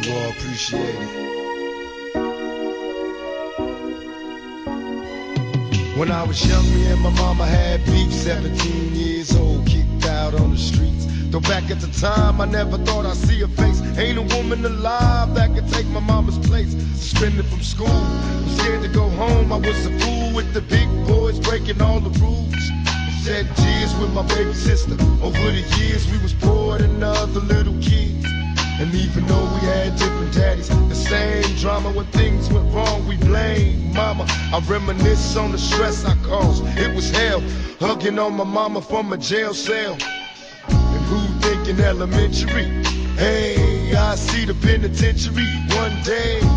You all appreciate it. When I was young, me and my mama had beef, 17 years old, kicked out on the streets. Though back at the time, I never thought I'd see her face. Ain't a woman alive that could take my mama's place. Suspended from school, I'm scared to go home. I was a fool with the big boys, breaking all the rules. Shed tears with my baby sister. Over the years, we was poor than other little kids. And even though we had different daddies, the same drama. When things went wrong, we blame mama. I reminisce on the stress I caused. It was hell, hugging on my mama from a jail cell. And who thinking elementary? Hey, I see the penitentiary one day.